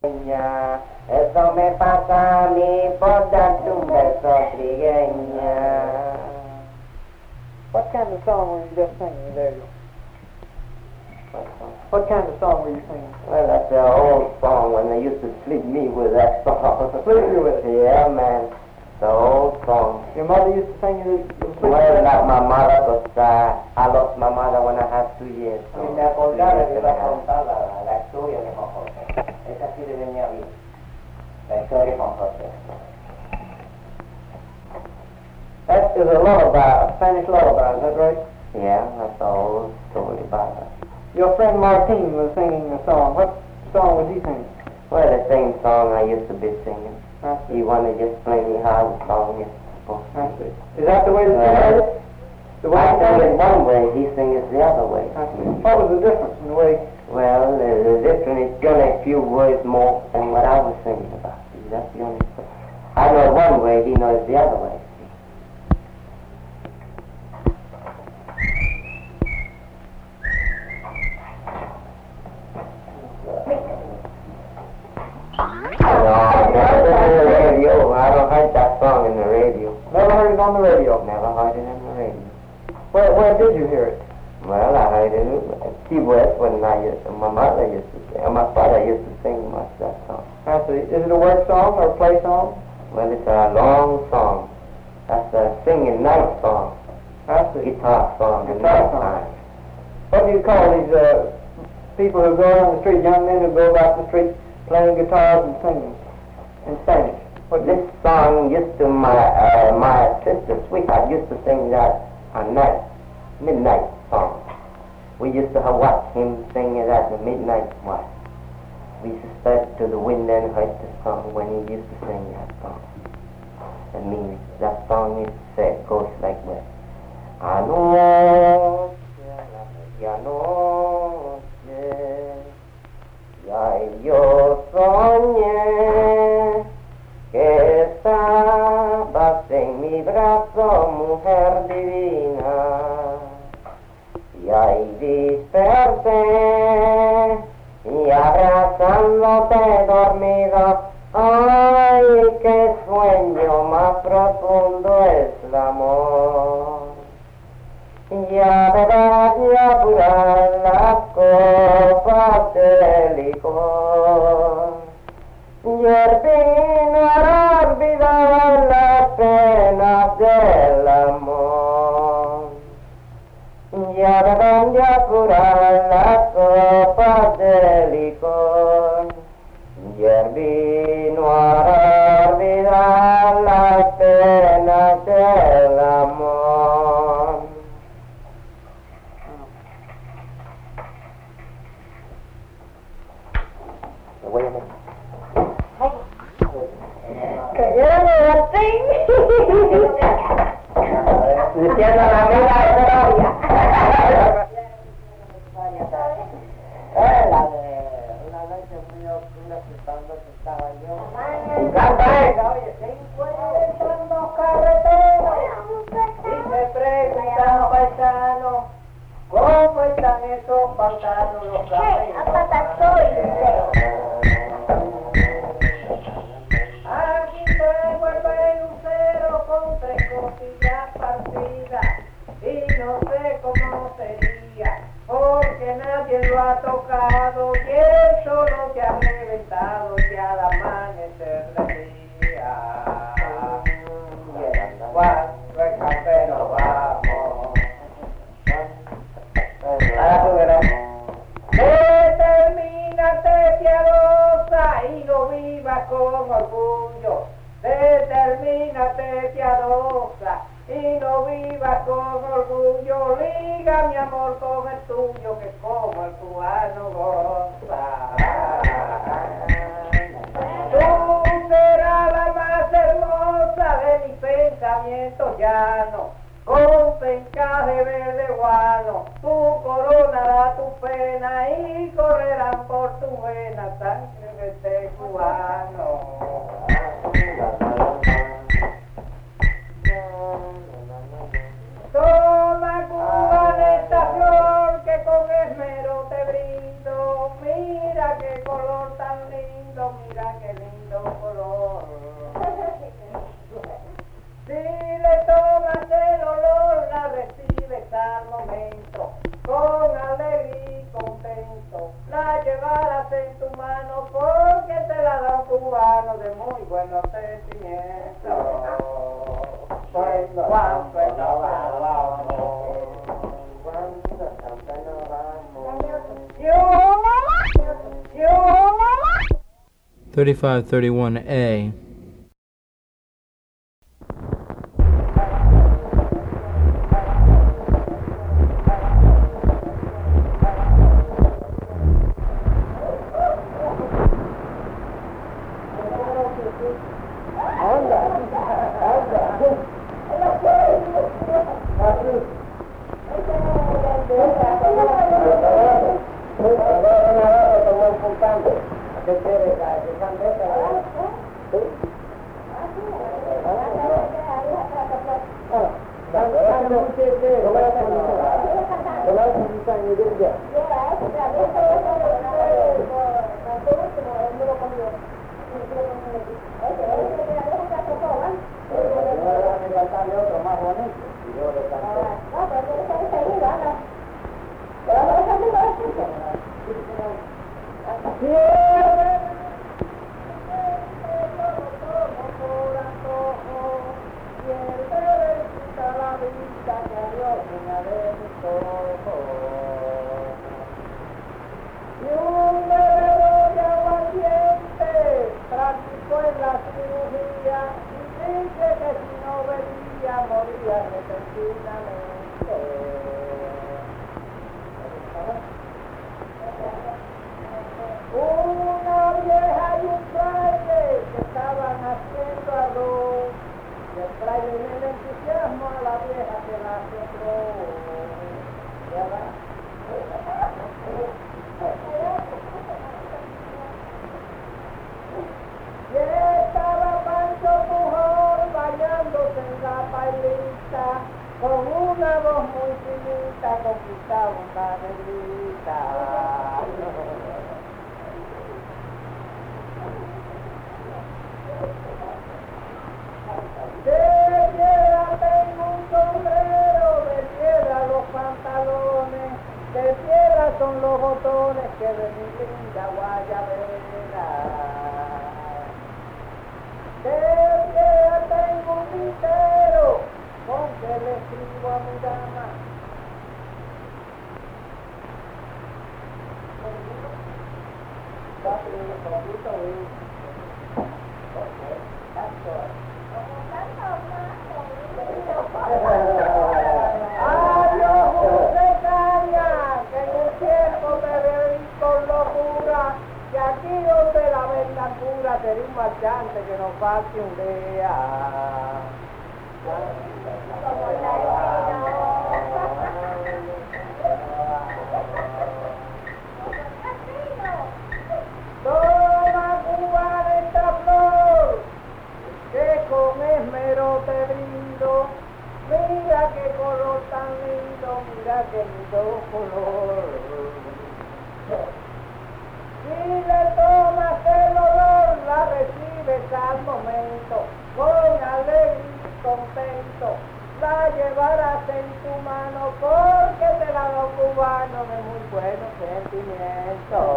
Eso me pasa a mí por darte un beso, trigueña. What kind of song were you just singing there? What song? What kind of song were you singing? Well, that's an old song when they used to sleep me with that song. Sleep you with it? Yeah, man. The old song. Your mother used to sing you the Well, not my mother, because I lost my mother when I had 2 years. So Me acordaba de la contada, la historia de Juan José. Esa sí le venía bien. La historia de Juan José. That is a lullaby, a Spanish lullaby, is that right? Yeah, that's the old story about it. Your friend Martin was singing a song. What song was he singing? Well, the same song I used to be singing. I see. You want to just explain me how the song is supposed to I be? see. Is that the way to sing it? The way I to sing sing it it? one way, he sings it the other way. I see. What was the difference in the way? Well, the difference is only a few words more than what I was singing about. See, that's the only thing. I know it one way, he knows the other way. I don't heard that song in the radio. Never heard it on the radio. Never heard it in the radio. Where did you hear it? Well, I heard it at Key West when my mother used to sing, and my father used to sing much that song. I see. Is it a work song or a play song? Well, it's a long song. That's a singing night song, I see. guitar song in Guitar night song. time. What do you call these people who go around the street, young men who go about the street playing guitars and singing in Spanish? This song used to my sister, sweetheart, used to sing that at night, midnight song. We used to watch him sing it at the midnight watch. We used to step to the window and heard the song when he used to sing that song. That means that song is said goes like this. Anoche, la medianoche, ya yo soñé que estabas en mi brazo, mujer divina, y ahí desperté, y abrazándote dormido, ay, qué sueño más profundo es el amor. Ya verás y apurar las copas de licor, y el vino hará olvidar las penas del amor. Ya verán y apurar las copas de licor, y el vino hará olvidar las penas del amor. Wait a minute. Diciendo la misma historia. La de una noche muy oscura cuando estaba yo. Canta esa, oye, se encuentran dos carreteros y se preguntan paisanos, ¿cómo están esos pantanos los caminos? Aquí tengo el pelucero con 3 costillas partidas y no sé cómo sería, porque nadie lo ha tocado y él solo se ha reventado y al amanecer del día. Cuando el campero vamos. Ahora tú verás. Determínate piadosa y no vivas con orgullo. Determínate piadosa y no vivas con orgullo. Liga mi amor con el tuyo, que como el cubano goza. Tú serás la más hermosa de mis pensamientos llanos, con pencaje verde guano, tu coronará tu pena y correrán por tu vena sangre de este cubano. Toma, cubana, esta flor que con esmero te brindo, mira qué color tan lindo, cubano de muy buenos sentimientos. Cuando nos vamos, cuando siempre nos vamos. 3531A. Una vieja y un fraile que estaban haciendo arroz, y el fraile en el entusiasmo a la vieja que la asombró. Y estaba Pancho Pujol bañándose en la pailita, con una voz muy finita conquistaba una negrita. De piedra tengo un sombrero, de piedra los pantalones, de piedra son los botones que de mi linda guayabera. De piedra tengo un tintero, con que le escribo a mi dama. Adiós, José Caña, que en un tiempo te bebí con locura, que aquí donde la venda pura sería un marchante que nos falte un día. Toma cubana esta flor, que con esmero te brindo. Mira qué color tan lindo, mira qué lindo color. Si le tomas el olor, la recibes al momento, con alegría y contento. La llevarás en tu mano porque te la da un cubano de muy buenos sentimientos.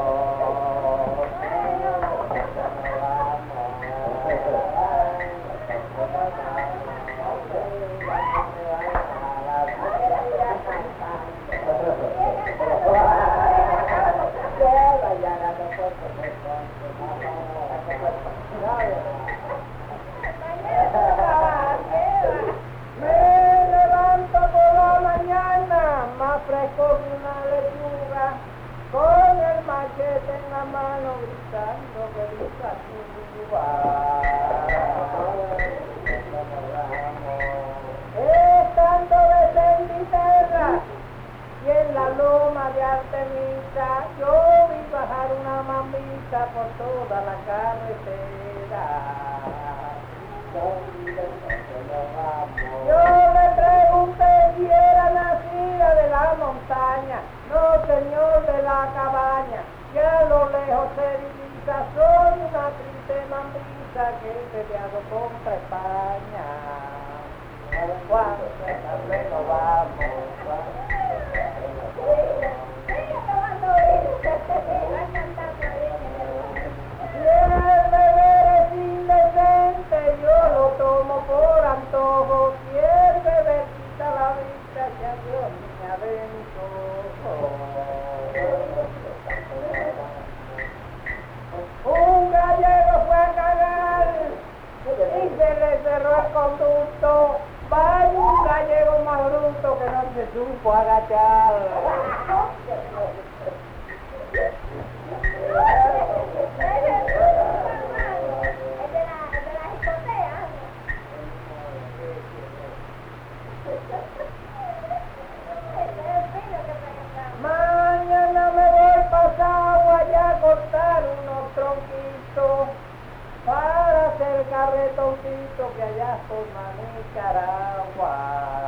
Me levanto por la mañana, más fresco que una lechuga, con el machete en la mano, gritando que grita Cuba. Estando desde Inglaterra y en la loma de Artemisa, yo vi bajar una mamita por toda la carretera. Yo le pregunté si era nacida de la montaña, no señor de la cabaña, que a lo lejos se divisa, soy una triste mamita que he peleado contra España. Cuando nos vamos, y el bebé y se le cerró el conducto. Vaya un gallego más bruto que no se supo agachar. Mañana me voy pasado allá a cortar unos tronquitos para hacer carretoncito que allá forma Nicaragua.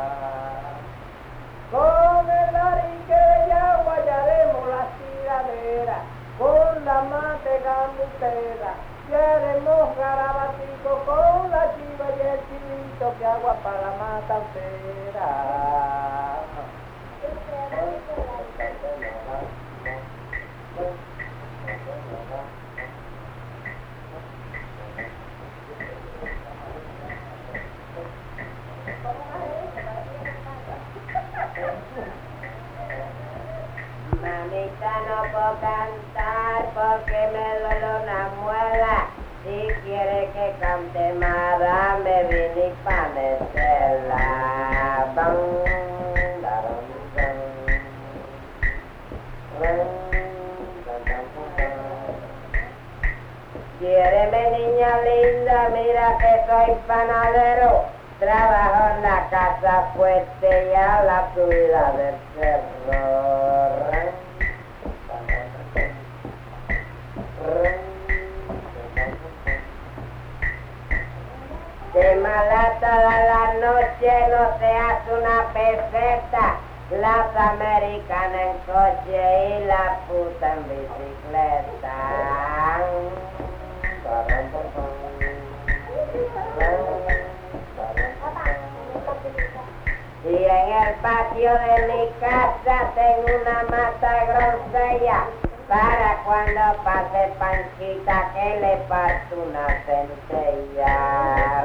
Con el arique de yagua hallaremos la tiradera, con la mate gambutera, y haremos garabatico con la chiva y el chivito que agua para la matancera. Mamita, no puedo cantar porque me duele una muela. Si quiere que cante más, dame vino y panecela. Quiéreme, niña linda, mira que soy panadero. Trabajo en la casa fuerte y a la subida del cerro. De mala toda la noche no se hace una peseta. Las americanas en coche y la puta en bicicleta. Y en el patio de mi casa tengo una mata grosella para cuando pase Panchita que le parto una centella.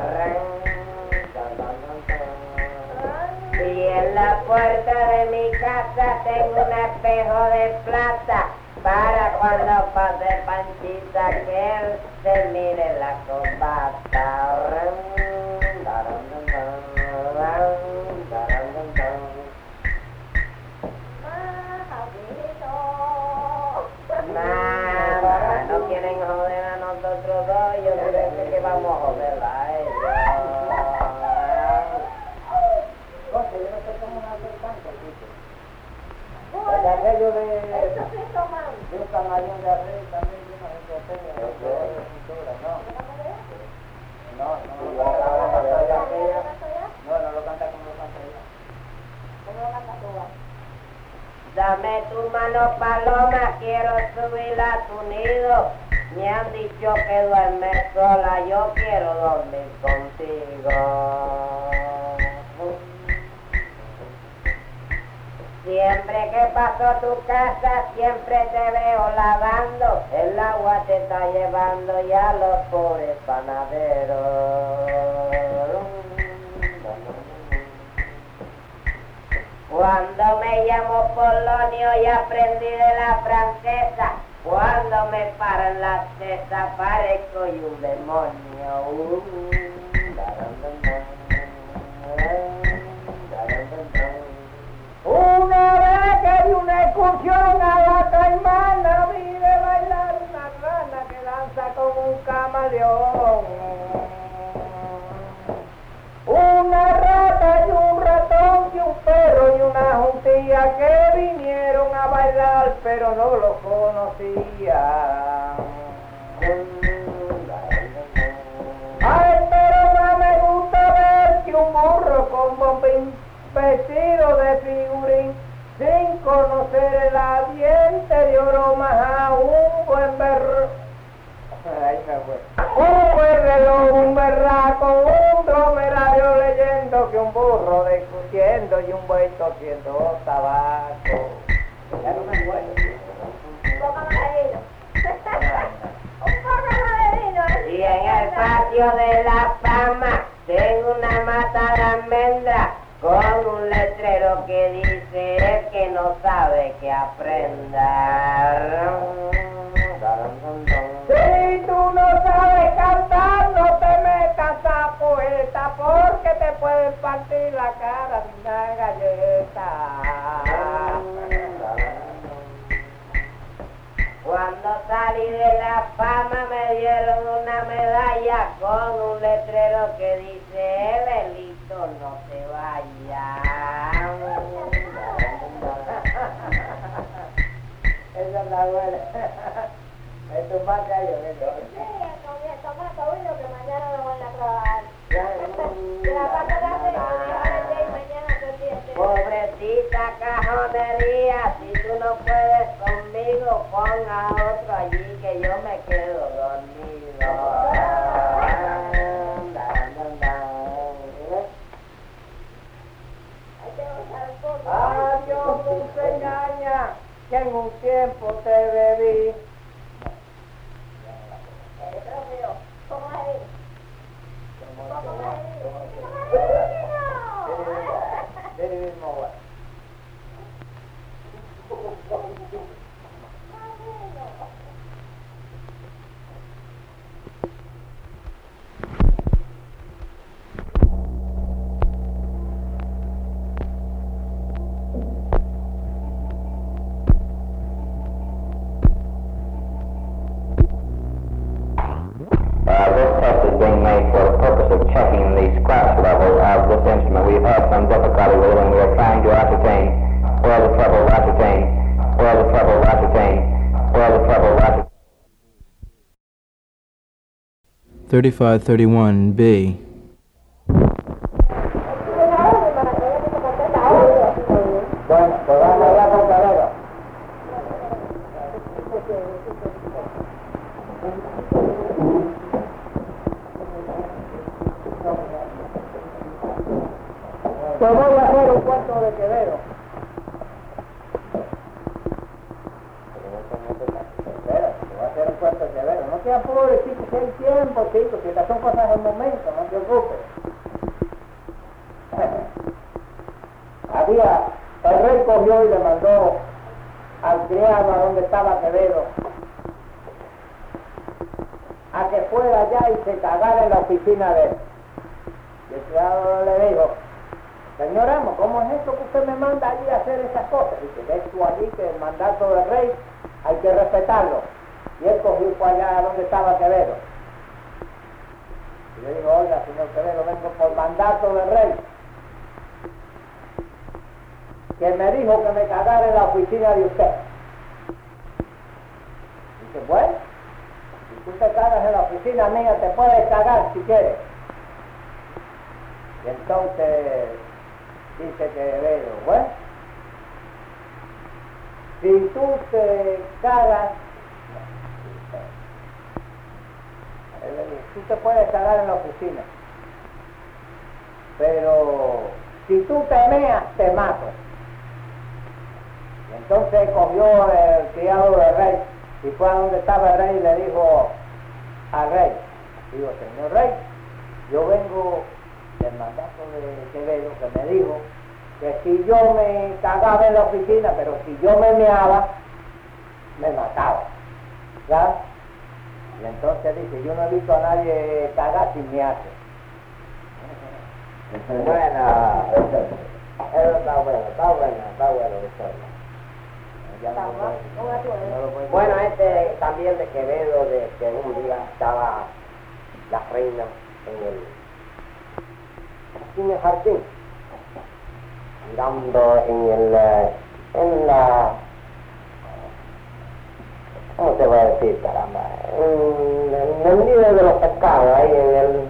Y en la puerta de mi casa tengo un espejo de plata para cuando pase Panchita que él se mire la corbata. Mamá, no quieren joder a nosotros dos, yo creo que vamos a joderla a ellos. Yo no sé cómo hacer tanto, ¿sí? El arreglo de un camarón de arreglo también, yo no sé qué hacer, no lo canta como lo canta ella. ¿Cómo lo canta tú? Dame tu mano, paloma, quiero subir a tu nido. Me han dicho que duermes sola, yo quiero dormir contigo. Siempre que paso a tu casa, siempre te veo lavando. El agua te está llevando ya los pobres panaderos. Cuando me llamo Polonio y aprendí de la francesa, cuando me paran las tetas parezco y un demonio. Una vez que di una excursión a la Caimana, vi de bailar una rana que danza como un camaleón. Una rata y un ratón y un perro y una juntilla que vinieron a bailar pero no lo conocía. Ay, pero no me gusta ver que un burro con bombín vestido de figurín sin conocer el ambiente de oro a un buen berro. Un buen reloj, un berraco, un dromerario leyendo que un burro discutiendo y un buey tosiendo tabaco. Ya no me acuerdo. Un poco más de vino. Un poco más de vino. Y en el patio de la fama tengo una mata de almendra con un letrero que dice el que no sabe que aprenda. Si tú no sabes cantar, no te metas fama me dieron una medalla con un letrero que dice, Evelito, no te vayas. Esa es la buena. Esto es más gallo, ¿no? Sí, toma todo que mañana me voy a trabajar. La parte grande y mañana se entiende. Pobrecita cajonería, si tú no puedes conmigo, pon a otro allí que yo me quedo dormido. Adiós, dulceñaña, que en un tiempo te bebí. ¿Cómo es? This test is being made for the purpose of checking the scratch level of this instrument. We've had some difficulty with it, and we are trying to ascertain where the treble 3531B. Bueno, pues vamos a hablar con Cabero. Pues voy a hacer un cuarto de Quevedo. Voy a hacer un cuarto de Quevedo. No te apures, chicos, que hay tiempo, chicos, que estas son cosas del momento, no te preocupes. El rey cogió y le mandó al criado a donde estaba Quevedo a que fuera allá y se cagara en la oficina de él. Y el criado le dijo: señor amo, ¿cómo es esto que usted me manda allí a hacer esas cosas? Dice: ves tú allí que el mandato del rey hay que respetarlo. Y él cogió y fue allá donde estaba Quevedo. Y le dijo: oiga, señor Quevedo, vengo por mandato del rey, que me dijo que me cagara en la oficina de usted. Dice: bueno, si tú te cagas en la oficina mía, te puedes cagar si quieres. Y entonces dice Quevedo: bueno, si tú te cagas, tú te puedes cagar en la oficina, pero si tú te meas, te mato. Y entonces cogió el criado del rey y fue a donde estaba el rey y le dijo al rey: digo, señor rey, yo vengo del mandato de Quevedo, que me dijo que si yo me cagaba en la oficina, pero si yo me meaba, me mataba, ¿sabes? Y entonces dice: yo no he visto a nadie cagar sin mearse. Bueno, eso está bueno eso. Bueno, también de Quevedo, de que un día estaba la reina en el jardín, mirando en la, ¿cómo se va a decir, caramba? En el nido de los pescados, ahí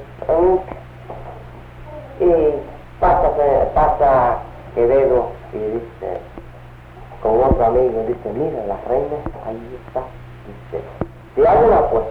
y pasa Quevedo y dice con otro amigo, dice: mira, la reina, ahí está. Dice: te hago una apuesta,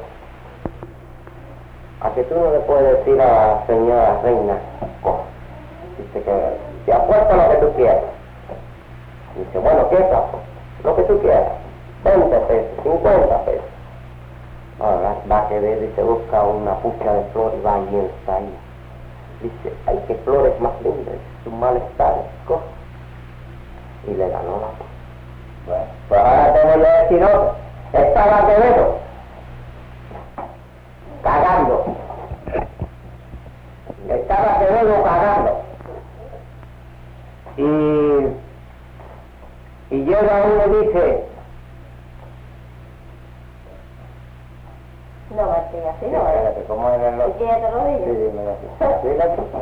a que tú no le puedes decir a la señora reina cosas. Dice que te apuesta lo que tú quieras. Dice: bueno, ¿qué es apuesta? Lo que tú quieras, 20 pesos, 50 pesos. Ahora va Quevedo y se busca una pucha de flores y va y él está ahí. Dice: ay, qué flores más lindas, su malestar, cosas. Y le ganó la apuesta. Bueno, pues ahora te voy a decir otro. Estaba Quevedo cagando. Estaba Quevedo cagando. Y llega uno y dice: así, Sí, ¿no? espérate, ¿cómo era el ¿Y otro? quién te lo Sí, digo? dímelo así. Dígalo tú.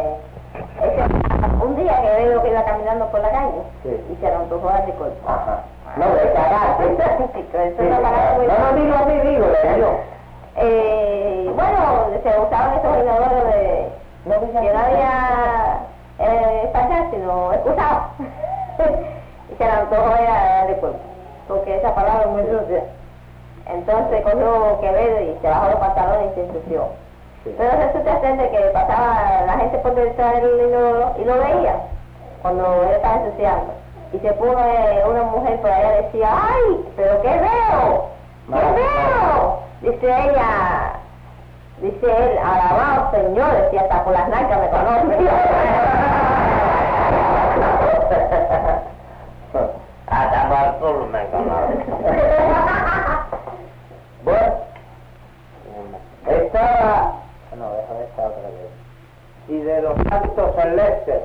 Un día que veo que iba caminando por la calle Sí. y se le antojó a Nicole. Ajá. No, de carácter. Eso no para muy No, digo así, digo, yo. bueno, se usaban esos inodores de que no había espacial, sino excusado. Y se le antojó era de cuerpo, porque esa palabra es muy sucia. Entonces cogió Quevedo y se bajó los pantalones y se ensució. Sí. Pero resulta ser de que pasaba la gente por detrás del inodoro y lo veía cuando él estaba ensuciando. Y se puso una mujer por allá y decía, ¡ay, pero qué veo! ¡Qué veo! Dice ella, dice él, alabado Señor, decía, hasta por las nalgas me conoce. Hasta por el culo me conoce. Bueno, estaba... No, déjame esta otra vez. Y de los santos celestes,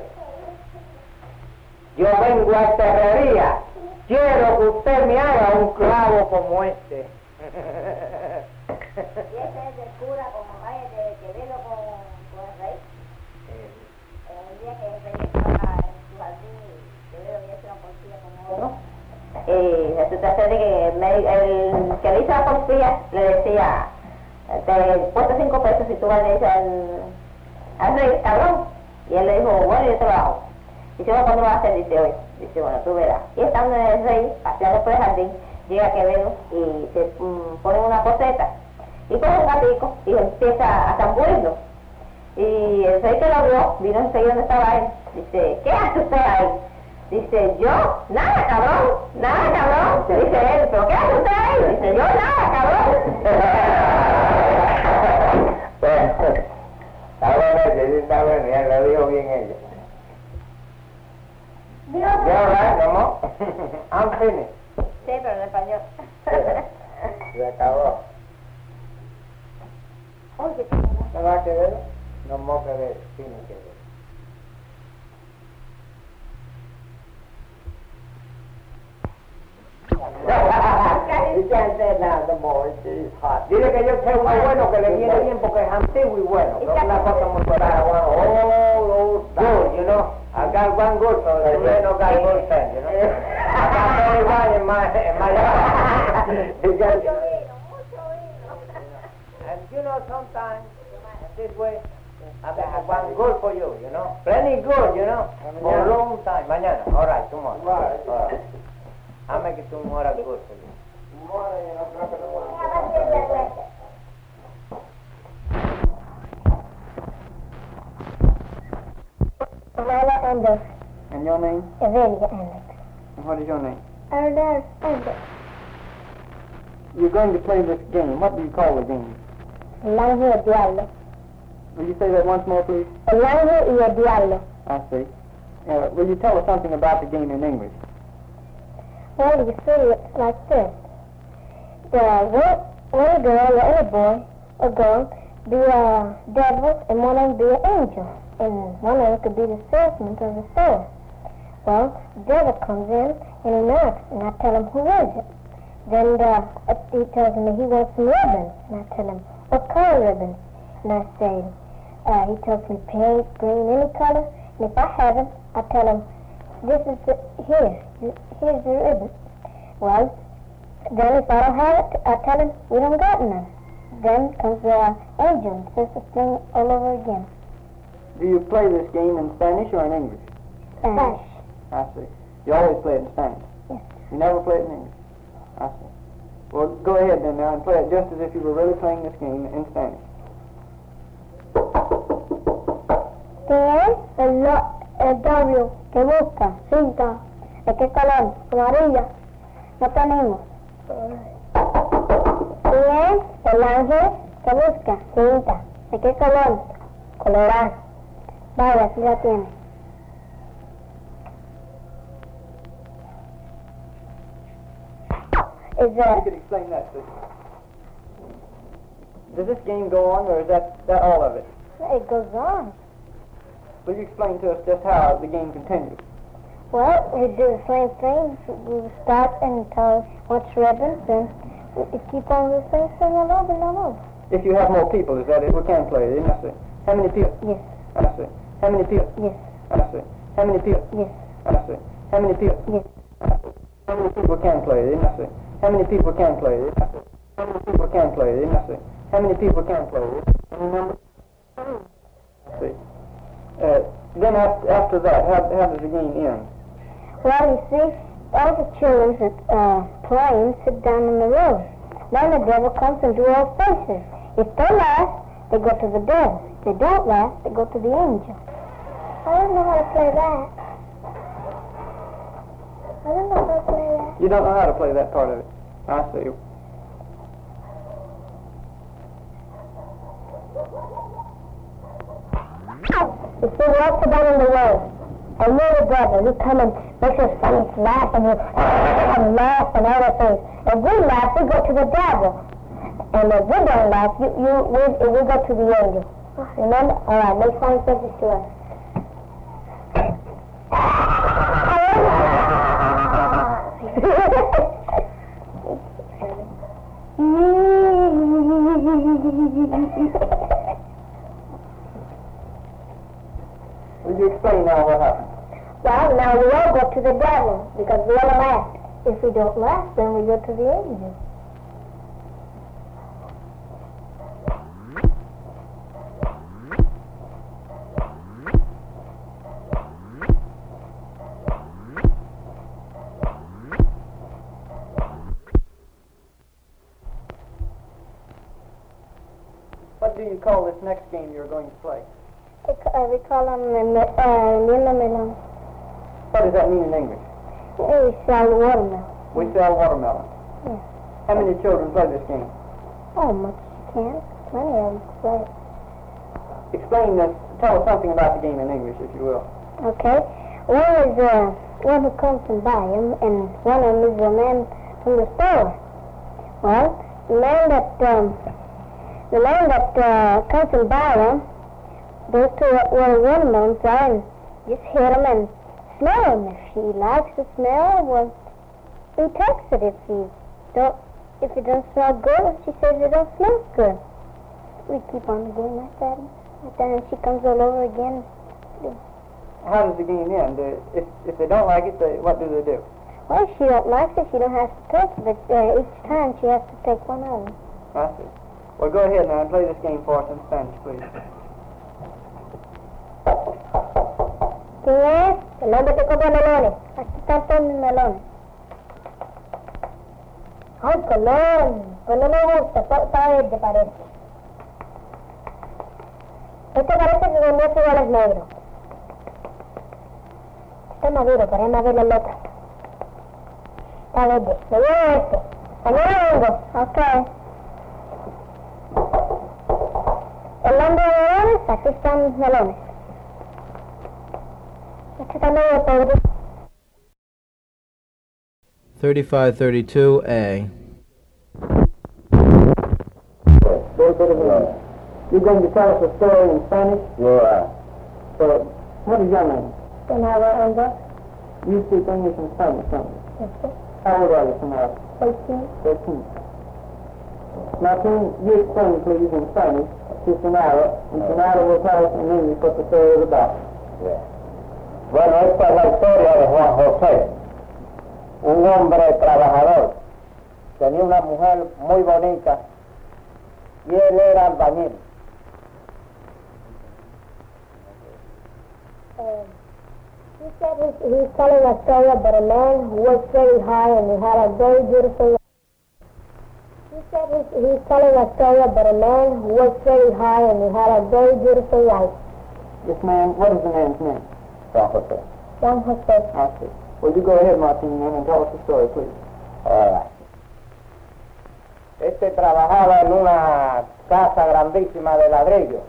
yo vengo a esta herrería, quiero que usted me haga un clavo como este. Y ese es del cura como vaya de Quevedo con el rey. El día que el rey estaba en su jardín y Quevedo había hecho una porfía con otro. Resulta ser de que el que le hizo la porfía le decía, te cuesta 5 pesos si tú vas a decir al rey, cabrón. Y él le dijo, bueno, yo te lo hago. Dice, bueno, ¿cuándo lo vas a hacer? Dice, hoy. Dice, bueno, tú verás. Y estando en el rey, paseando por el jardín, llega Quevedo y se pone una poseta y coge un gatico y empieza a zambullirlo. Y el rey que lo vio, vino enseguida donde estaba él. Dice, ¿qué hace usted ahí? Dice, ¿yo? Nada, cabrón. Nada, cabrón. Dice él, ¿pero qué hace usted ahí? Dice, yo nada, cabrón. Está bueno, sí, está bueno, ya lo dijo bien ella. Dios. Ya, right, no more. I'm finished. Sí, pero en español. Se acabó. Oye, ¿No va a querer? No more que ver, tiene que ver. You can't say that no more, it's hot. Dile que yo soy muy bueno, que le viene bien porque es antiguo y bueno. No es una cosa muy rara, bueno. Oh, good, you know. I got one good, so the man no got good friend, you know. I got very one in my because, and you know, sometimes this way, I make one good for you, you know. Plenty good, you know, for a long time. Mañana, all right, tomorrow. All right. I'll make it tomorrow good for you. Lila Anders. And your name? Evelia Anders. And what is your name? Anders Anders. You're going to play this game. What do you call the game? El ángel y el diablo. Will you say that once more, please? El ángel y el diablo. I see. Will you tell us something about the game in English? Well, you see it like this. One girl or any boy or girl be a devil and one of them be an angel. And one of them could be the salesman of the store. Well, the devil comes in and he knocks and I tell him, who is it? Then he tells me he wants some ribbons. And I tell him, what color ribbons? And I say, he tells me pink, green, any color. And if I have it, I tell him, this is here's the ribbon. Well, then if I don't have it, I tell him, we don't got none. Then comes the angel and says the thing all over again. Do you play this game in Spanish or in English? Spanish. I see. You always play it in Spanish? Yes. You never play it in English? I see. Well, go ahead then now and play it just as if you were really playing this game in Spanish. ¿Qué es el W que busca? Cinta. ¿De qué color? Amarilla. No tenemos. ¿Quién es el ángel que busca? Cinta. ¿De qué color? Colorado. Vaya, sí la tiene. Is You could explain that, please. Does this game go on, or is that all of it? it goes on. Will you explain to us just how the game continues? Well, we do the same thing. We start and tell what's ribbons, and we keep on the same thing all over and all over. If you have more people, is that it? We can play it, isn't it? How many people? Yes. I see. How many people? Yes. I see. How many people? Yes. I see. How many people? Yes. How many people can play it, isn't it? How many people can play it? How many people can play it, isn't it? How many people can play it? Any number? I see. Then after that, how does the game end? Well, you see, all the children playing sit down in the road. Then the devil comes and do all faces. If they laugh, they go to the devil. If they don't laugh, they go to the angel. I don't know how to play that. I don't know how to play that. You don't know how to play that part of it. I see. You see, we all sit down in the road. And you're the devil. You come and make us laugh and laugh and all those things. If we laugh, we go to the devil. And if we don't laugh, we go to the angel. Remember? All right, make funny faces to us. Will you explain now what happened? Well, now we all go to the devil because we all laugh. If we don't laugh, then we go to the angel. What do you call this next game you're going to play? We call them Melon. What does that mean in English? We sell watermelon. We sell watermelon. Yeah. How many children play this game? Oh, much you can. Plenty of them play. Explain this. Tell us something about the game in English, if you will. Okay. One is one who comes and buy him, and one of them is a man from the store. Well, the man that comes and buy him goes to where the watermelons are and just hit him and smell him. If he likes the smell, well, he takes it. If it doesn't smell good, she says it don't smell good. We keep on going like that, and she comes all over again. How does the game end? If they don't like it, what do they do? Well, if she don't like it, she don't have to take it, but each time she has to take one of them. I see. Well, go ahead now and play this game for us in Spanish, please. ¿Quién es? El hombre que compra melones. Aquí están todos mis melones. Ay, colón. Pues no me gusta. Está verde, parece. Este parece que con eso igual es negro. Está maduro, pero es más verde el otro. Está verde. Me llevo este. Mañana vengo. Ok. El hombre de melones, aquí están mis melones. Este también es pobre. 3532A. You're going to tell us a story in Spanish? Yeah. So, what is your name? Senador, You speak English and Spanish, don't you? yes, sir. How old are you, Senora? 13. 13. Now, can you explain, please, in Spanish to Senora, and Senora will tell us in English what the story is about. Yeah. Bueno, esta es la historia de Juan José, un hombre trabajador. Tenía una mujer muy bonita y él era albañil. He said he's telling a story about a man who worked very hard and he had a very beautiful wife. He said he's telling a story about a man who worked very hard and he had a very beautiful wife. This man, what is the man's name? Juan José. Juan José. I see. Well, you go ahead, Martin, and tell us the story, please. All right. Este trabajaba en una casa grandísima de ladrillo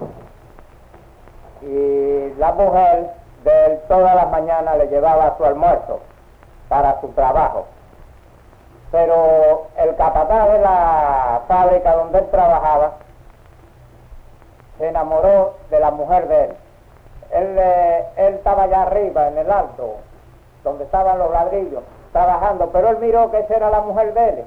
y la mujer de él todas las mañanas le llevaba su almuerzo para su trabajo. Pero el capataz de la fábrica donde él trabajaba se enamoró de la mujer de él. Él estaba allá arriba en el alto, donde estaban los ladrillos, trabajando, pero él miró que esa era la mujer de él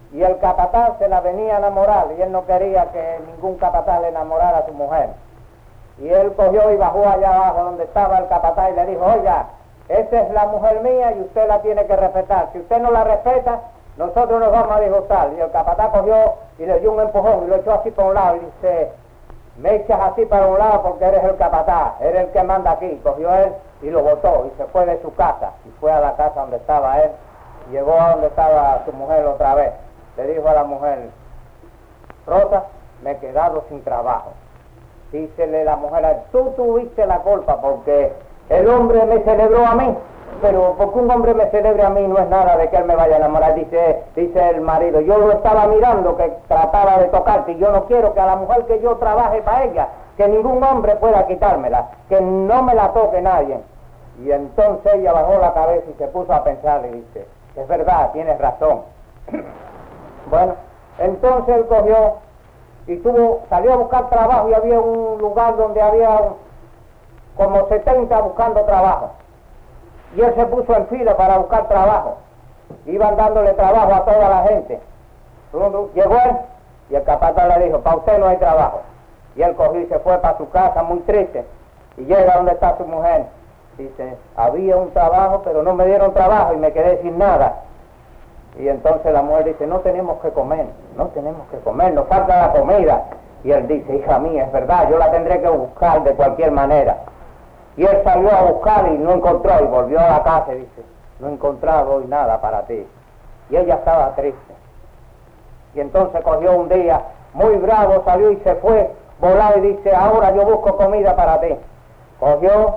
y el capataz se la venía a enamorar, y él no quería que ningún capataz le enamorara a su mujer. Y él cogió y bajó allá abajo donde estaba el capataz y le dijo, oiga, esa es la mujer mía y usted la tiene que respetar. Si usted no la respeta, nosotros nos vamos a disgustar. Y el capataz cogió y le dio un empujón y lo echó así para un lado y dice, me echas así para un lado porque eres el capataz, eres el que manda aquí. Cogió él y lo botó y se fue de su casa y fue a la casa donde estaba él. Llegó a donde estaba su mujer otra vez. Le dijo a la mujer, Rosa, me he quedado sin trabajo. Dícele la mujer, tú tuviste la culpa porque el hombre me celebró a mí, pero porque un hombre me celebre a mí no es nada de que él me vaya a enamorar. Dice el marido, yo lo estaba mirando que trataba de tocarte y yo no quiero que a la mujer que yo trabaje para ella, que ningún hombre pueda quitármela, que no me la toque nadie. Y entonces ella bajó la cabeza y se puso a pensar y dice, es verdad, tienes razón. Bueno, entonces él cogió y salió a buscar trabajo y había un lugar donde había como 70 buscando trabajo. Y él se puso en fila para buscar trabajo. Iban dándole trabajo a toda la gente. Llegó él y el capataz le dijo, para usted no hay trabajo. Y él cogió y se fue para su casa muy triste. Y llega donde está su mujer. Dice, había un trabajo, pero no me dieron trabajo y me quedé sin nada. Y entonces la mujer dice, no tenemos que comer, nos falta la comida. Y él dice, hija mía, es verdad, yo la tendré que buscar de cualquier manera. Y él salió a buscar y no encontró, y volvió a la casa y dice, no he encontrado hoy nada para ti. Y ella estaba triste. Y entonces cogió un día, muy bravo, salió y se fue, voló y dice, ahora yo busco comida para ti. Cogió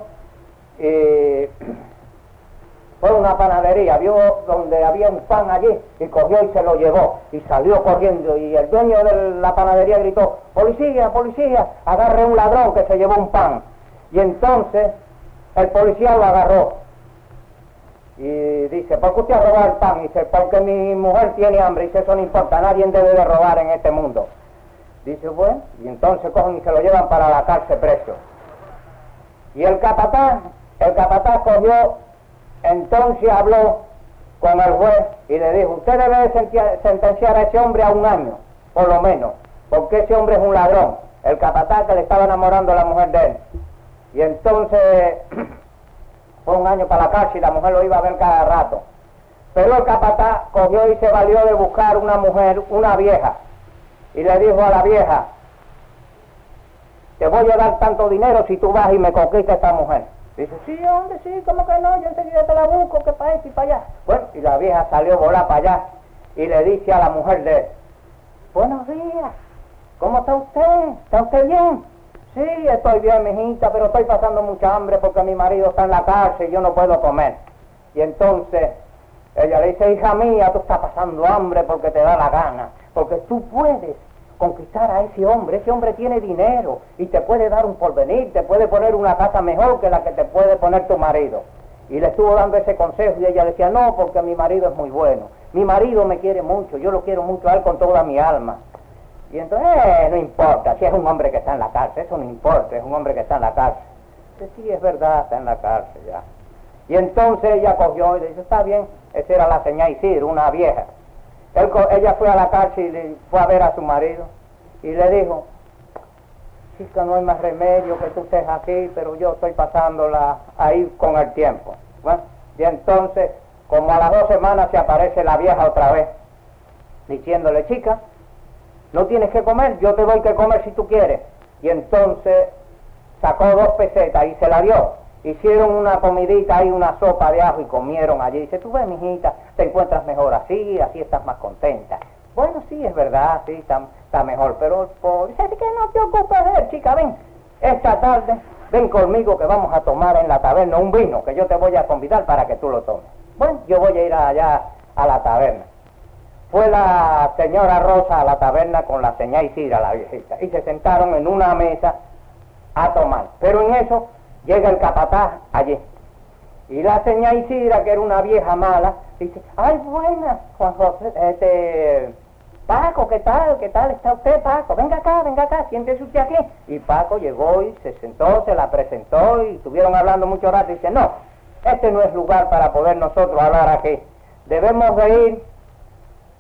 y fue a una panadería, vio donde había un pan allí y cogió y se lo llevó y salió corriendo y el dueño de la panadería gritó, policía, policía, agarre un ladrón que se llevó un pan. Y entonces el policía lo agarró y dice, ¿por qué usted ha robado el pan? Y dice, porque mi mujer tiene hambre. Y dice, eso no importa, nadie debe de robar en este mundo. Dice, bueno, y entonces cogen y se lo llevan para la cárcel preso. Y el capataz cogió, entonces habló con el juez y le dijo, usted debe de sentenciar a ese hombre a 1 año, por lo menos, porque ese hombre es un ladrón. El capataz que le estaba enamorando a la mujer de él. Y entonces fue 1 año para la cárcel y la mujer lo iba a ver cada rato. Pero el capataz cogió y se valió de buscar una mujer, una vieja, y le dijo a la vieja, te voy a dar tanto dinero si tú vas y me conquistas a esta mujer. Dice, sí, hombre, sí, ¿cómo que no? Yo enseguida te la busco, que para aquí y para allá. Bueno, y la vieja salió a volar para allá y le dice a la mujer de él, buenos días, ¿cómo está usted? ¿Está usted bien? Sí, estoy bien, mijita, pero estoy pasando mucha hambre porque mi marido está en la cárcel y yo no puedo comer. Y entonces ella le dice, hija mía, tú estás pasando hambre porque te da la gana, porque tú puedes conquistar a ese hombre tiene dinero y te puede dar un porvenir, te puede poner una casa mejor que la que te puede poner tu marido. Y le estuvo dando ese consejo y ella decía, no, porque mi marido es muy bueno, mi marido me quiere mucho, yo lo quiero mucho a él con toda mi alma. Y entonces, no importa, si es un hombre que está en la cárcel, eso no importa, es un hombre que está en la cárcel. Dice, sí, es verdad, está en la cárcel ya. Y entonces ella cogió y le dice, está bien, esa era la señora Isidro, una vieja. Ella fue a la cárcel y le fue a ver a su marido y le dijo, chica, no hay más remedio que tú estés aquí, pero yo estoy pasándola ahí con el tiempo. Bueno, y entonces, como a las 2 semanas se aparece la vieja otra vez, diciéndole, chica, no tienes que comer, yo te doy que comer si tú quieres. Y entonces sacó 2 pesetas y se la dio. Hicieron una comidita ahí, una sopa de ajo y comieron allí. Dice, tú ves, mijita, te encuentras mejor así estás más contenta. Bueno, sí, es verdad, sí, está mejor, pero dice, así que no te ocupes de él, chica, ven, esta tarde, ven conmigo que vamos a tomar en la taberna un vino, que yo te voy a convidar para que tú lo tomes. Bueno, yo voy a ir allá a la taberna. Fue la señora Rosa a la taberna con la señora Isidra, la viejita, y se sentaron en una mesa a tomar. Pero en eso llega el capataz allí. Y la señora Isidra, que era una vieja mala, dice, ay, buena, Juan José, Paco, ¿qué tal está usted, Paco? Venga acá, siéntese usted aquí. Y Paco llegó y se sentó, se la presentó y estuvieron hablando mucho rato. Y dice, no, este no es lugar para poder nosotros hablar aquí. Debemos de ir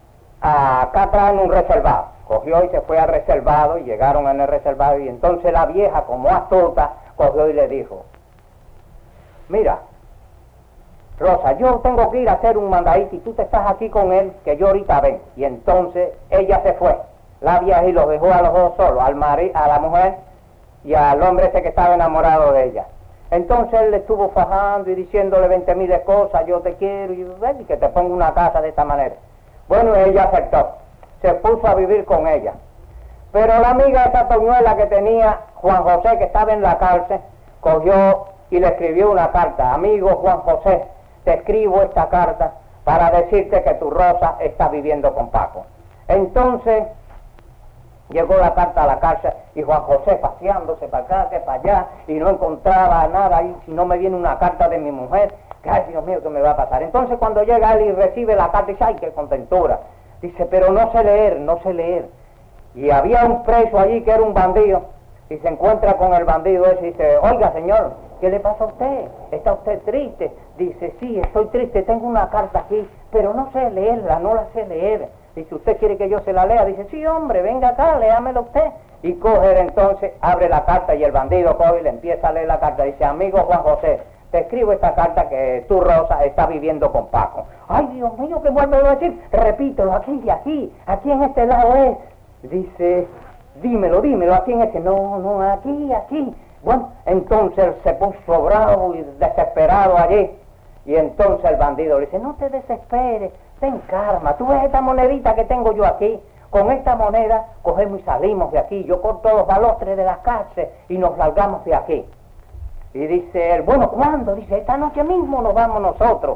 acá traen un reservado. Cogió y se fue al reservado y llegaron en el reservado y entonces la vieja, como astuta, cogió y le dijo, mira, Rosa, yo tengo que ir a hacer un mandadito y tú te estás aquí con él, que yo ahorita ven. Y entonces ella se fue, la vieja, y los dejó a los dos solos, a la mujer y al hombre ese que estaba enamorado de ella. Entonces él le estuvo fajando y diciéndole 20.000 cosas, yo te quiero, y que te pongo una casa de esta manera. Bueno, ella aceptó, se puso a vivir con ella. Pero la amiga esa toñuela que tenía, Juan José, que estaba en la cárcel, cogió y le escribió una carta. Amigo Juan José, te escribo esta carta para decirte que tu Rosa está viviendo con Paco. Entonces llegó la carta a la cárcel y Juan José paseándose para acá, que para allá, y no encontraba nada ahí, si no me viene una carta de mi mujer, que ay Dios mío, ¿qué me va a pasar? Entonces cuando llega él y recibe la carta, dice, ay, qué contentura. Dice, pero no sé leer. Y había un preso allí que era un bandido, y se encuentra con el bandido ese y dice, oiga señor, ¿qué le pasa a usted? ¿Está usted triste? Dice, sí, estoy triste, tengo una carta aquí, pero no sé leerla, no la sé leer. Dice, ¿usted quiere que yo se la lea? Dice, sí, hombre, venga acá, léamela usted. Y coge entonces, abre la carta y el bandido coge y le empieza a leer la carta. Dice, amigo Juan José, te escribo esta carta que tu Rosa está viviendo con Paco. Ay, Dios mío, ¿qué vuelve a decir? Repítelo, aquí en este lado es. Dice, dímelo, aquí en este. No, aquí. Bueno, entonces él se puso bravo y desesperado allí. Y entonces el bandido le dice, no te desesperes, ten calma, tú ves esta monedita que tengo yo aquí, con esta moneda cogemos y salimos de aquí, yo corto los balostres de las cárceles y nos largamos de aquí. Y dice él, bueno, ¿cuándo? Dice, esta noche mismo nos vamos nosotros.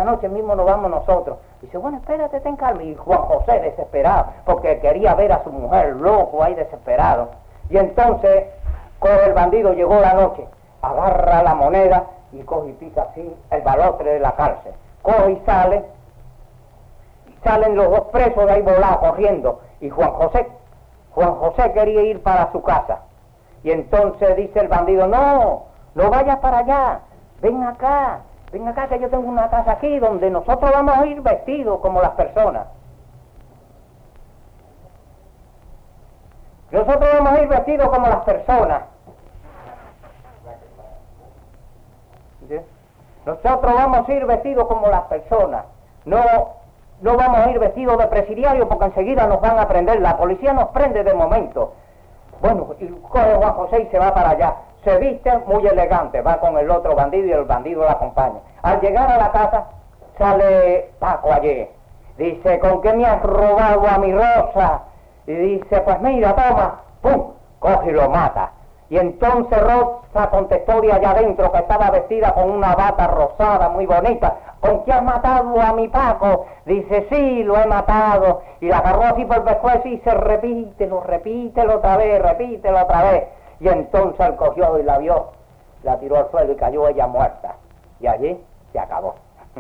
Dice, bueno, espérate, ten calma. Y Juan José desesperado, porque quería ver a su mujer loco ahí desesperado. Y entonces coge el bandido, llegó la noche, agarra la moneda y coge y pisa así el balostre de la cárcel. Coge y salen los dos presos de ahí volados, corriendo. Y Juan José quería ir para su casa. Y entonces dice el bandido, no vayas para allá, ven acá que yo tengo una casa aquí donde nosotros vamos a ir vestidos como las personas. Nosotros vamos a ir vestidos como las personas. ¿Sí? Nosotros vamos a ir vestidos como las personas. No vamos a ir vestidos de presidiario porque enseguida nos van a prender. La policía nos prende de momento. Bueno, y coge Juan José y se va para allá. Se viste muy elegante, va con el otro bandido y el bandido lo acompaña. Al llegar a la casa, sale Paco allí. Dice, ¿con qué me has robado a mi Rosa? Y dice, pues mira, toma, pum, coge y lo mata. Y entonces Rosa contestó de allá adentro, que estaba vestida con una bata rosada muy bonita, ¿con qué has matado a mi Paco? Dice, sí, lo he matado. Y la agarró así por el pescuezo y dice, repítelo otra vez. Y entonces él cogió y la vio, la tiró al suelo y cayó ella muerta. Y allí se acabó.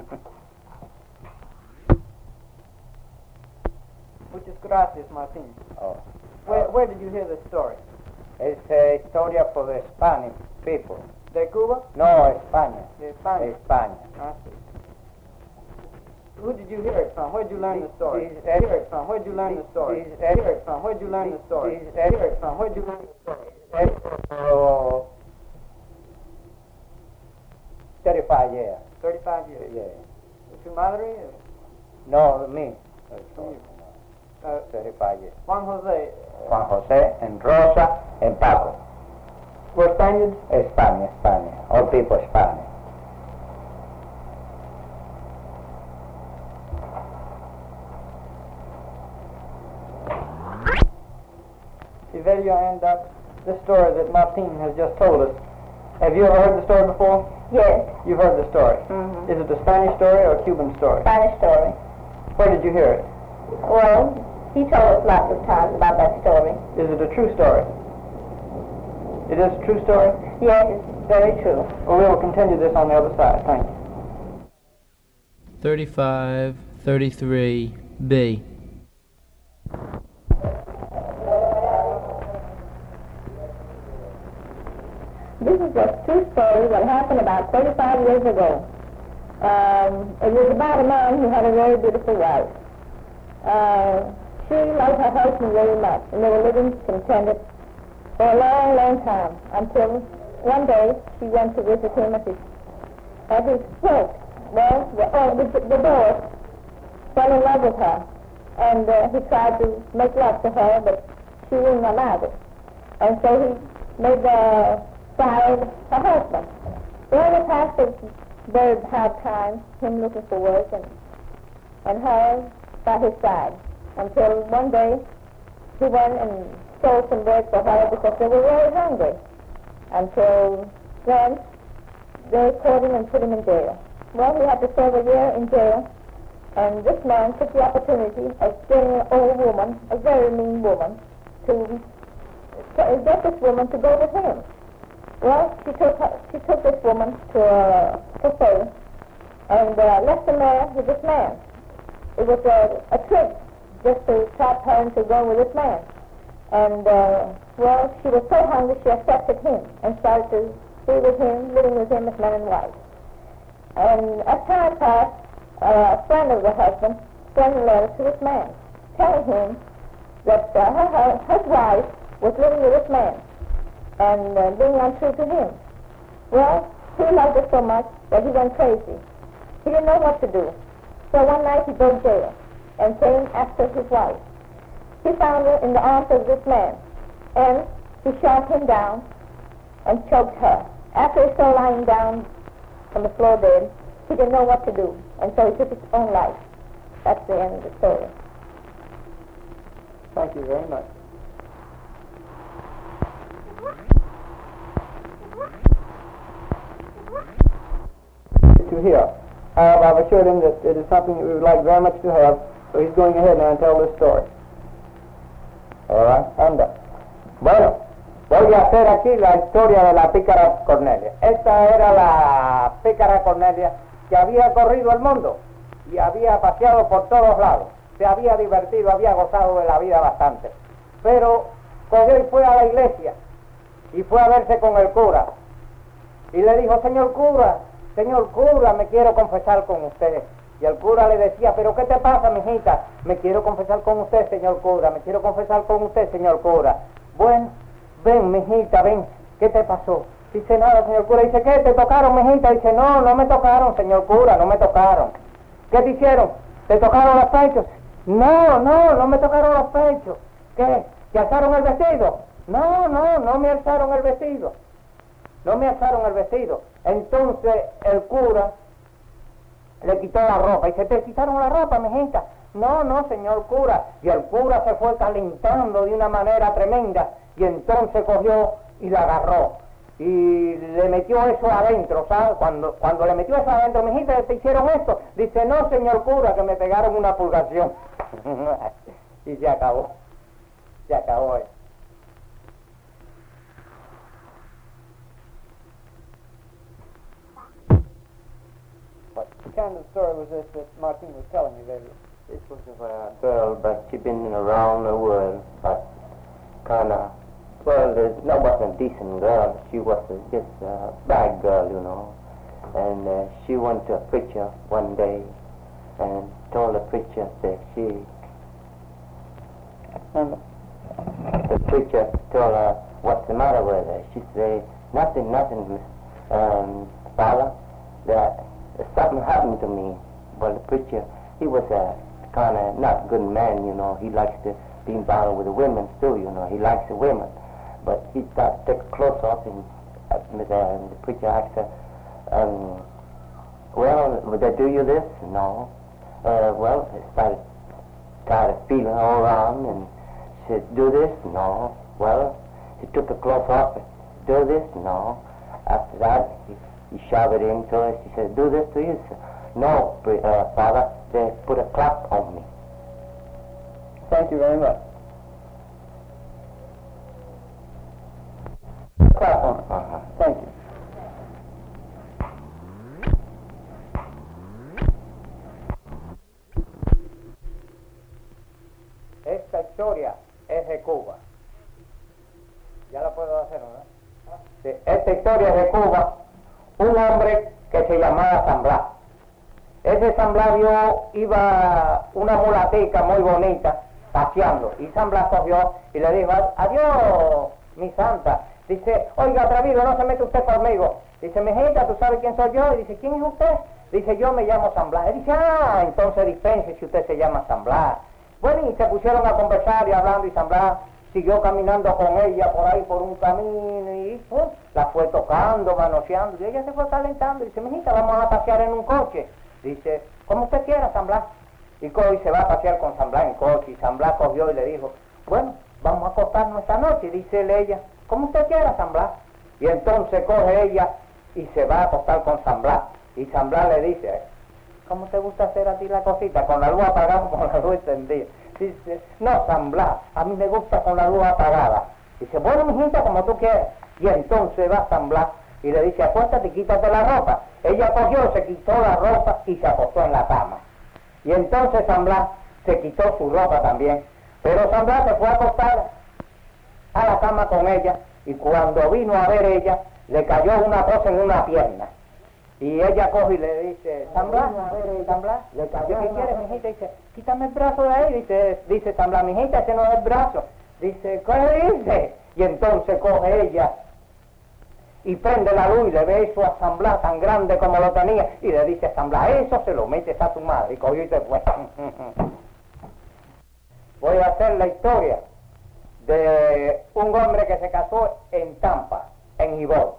Muchas gracias, Martín. Oh. Where did you hear this story? It's historia for the Spanish people. ¿De Cuba? No, España. De España. España. I see. Who did you hear it from? Where did you learn the story? Hear it from? Where did you learn the story? Hear it from? Where did you learn the story? Hear it from? Where did you learn the story? 35 years. 35 years. Yeah. ¿Tu madre? No, me. 35 years. Juan José. Juan José, and Rosa, and Paco. Were Spaniards? España. All people Spanish. Y there you end up the story that Martin has just told us. Have you ever heard the story before? Yes. You've heard the story. Mm-hmm. Is it a Spanish story or a Cuban story? Spanish story. Where did you hear it? Well, he told us lots of times about that story. Is it a true story? It is a true story? Yes, it's very true. Well, we will continue this on the other side. Thank you. 3533B. This is a true story that happened about 35 years ago. It was about a man who had a very beautiful wife. She loved her husband very much, and they were living contented for a long, long time, until one day she went to visit him at his work. Well, the boy fell in love with her, and he tried to make love to her, but she wouldn't allow it. And so he made the child her husband. Well, they passed a very hard time, him looking for work, and her by his side, until one day he went and sold some bread for her because they were very hungry. Until then, they caught him and put him in jail. Well, he had to serve a year in jail, and this man took the opportunity of getting an old woman, a very mean woman, to get this woman to go with him. Well, she took this woman to a cafe and left him there with this man. It was a trick just to trap her into going with this man. And, well, she was so hungry she accepted him and started to be with him, living with him as man and wife. And as time passed, a friend of the husband sent a letter to this man, telling him that his wife was living with this man and being untrue to him. Well, he loved her so much that he went crazy. He didn't know what to do. So one night he broke jail and came after his wife. He found her in the arms of this man, and he shot him down and choked her. After he saw lying down on the floor dead, he didn't know what to do, and so he took his own life. That's the end of the story. Thank you very much. To hear. I've assured him that it is something that we would like very much to have, so he's going ahead now and tell this story. All right, anda. Bueno, voy a hacer aquí la historia de la pícara Cornelia. Esta era la pícara Cornelia que había corrido el mundo y había paseado por todos lados. Se había divertido, había gozado de la vida bastante. Pero cogió y fue a la iglesia y fue a verse con el cura. Y le dijo, señor cura, me quiero confesar con usted. Y el cura le decía, pero ¿qué te pasa, mijita? Me quiero confesar con usted, señor cura, me quiero confesar con usted, señor cura. Bueno, ven, mijita, ven, ¿qué te pasó? Dice, nada, señor cura. Dice, ¿qué? ¿Te tocaron, mijita? Dice, no, no me tocaron, señor cura, no me tocaron. ¿Qué te hicieron? ¿Te tocaron los pechos? No, no me tocaron los pechos. ¿Qué? ¿Te alzaron el vestido? No me alzaron el vestido. No me alzaron el vestido. Entonces el cura le quitó la ropa. Y dice, ¿te quitaron la ropa, mijita? No, señor cura. Y el cura se fue calentando de una manera tremenda. Y entonces cogió y la agarró. Y le metió eso adentro, ¿sabes? Cuando le metió eso adentro, mijita, ¿te hicieron esto? Dice, no, señor cura, que me pegaron una purgación. Y se acabó. Se acabó eso. What kind of story was this that Martin was telling me there? This was of a girl, but she'd been around the world, but kind of, well, that wasn't a decent girl. She was just a bad girl, you know. And she went to a preacher one day and told the preacher that the preacher told her, what's the matter with her? She said, nothing, Father, that something happened to me. Well, the preacher, he was a kind of not good man, you know. He likes to be involved with the women too, you know. He likes the women. But he started to take clothes off, and the preacher asked her, well, would they do you this? No. Well, he started kind of feeling all around, and she said, do this? No. Well, he took the clothes off, do this? No. After that, he shoved it into her. She said, do this to you? Said, no, Father, they put a clock on me. Thank you very much. Clap on it. Thank you. Esta historia es de Cuba. Ya la puedo hacer, ¿no? Sí, esta historia es de Cuba. Un hombre que se llamaba San Blas. ese San Blas iba una mulatica muy bonita paseando, y San Blas cogió y le dijo, adiós, mi santa. Dice, oiga, atrevido, no se mete usted conmigo. Dice, mijita, ¿tú sabes quién soy yo? Y dice, ¿quién es usted? Dice, yo me llamo San Blas. Y dice, entonces dispense si usted se llama San Blas. Bueno, y se pusieron a conversar y hablando, y San Blas siguió caminando con ella por ahí, por un camino, y la fue tocando, manoseando, y ella se fue calentando. Dice, mijita, vamos a pasear en un coche. Dice, como usted quiera, San Blas. Y se va a pasear con San Blas en coche, y San Blas cogió y le dijo, bueno, vamos a acostarnos esta noche. Dice ella, como usted quiera, San Blas. Y entonces coge ella y se va a acostar con San Blas. Y San Blas le dice, ¿cómo te gusta hacer a ti la cosita? ¿Con la luz apagada o con la luz encendida? Dice, no, San Blas, a mí me gusta con la luz apagada. Dice, bueno, mijita, como tú quieras. Y entonces va San Blas y le dice, acuéstate y quítate la ropa. Ella cogió, se quitó la ropa y se acostó en la cama. Y entonces San Blas se quitó su ropa también. Pero San Blas se fue a acostar a la cama con ella, y cuando vino a ver ella, le cayó una cosa en una pierna. Y ella coge y le dice, San Blas, San Blas, le cayó, ¿qué quieres, mijita? Dice, quítame el brazo de ahí. Dice San Blas, mijita, ese no es el brazo. Dice, ¿qué dice? Y entonces coge ella y prende la luz y le ve eso a San Blas tan grande como lo tenía, y le dice, San Blas, eso se lo metes a tu madre. Y cogió y se fue. Voy a hacer la historia de un hombre que se casó en Tampa, en Gibón.